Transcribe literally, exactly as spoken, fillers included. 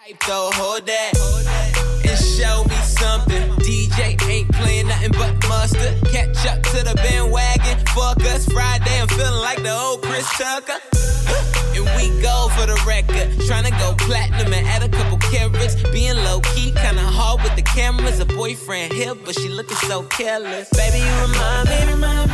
So hold that and show me something. D J ain't playing nothing but mustard. Catch up to the bandwagon. Fuck us Friday. I'm feeling like the old Chris Tucker. And we go for the record. Tryna go platinum and add a couple carats. Being low key, kinda hard with the cameras. A boyfriend here, but she looking so careless. Baby, you remind me, remind me.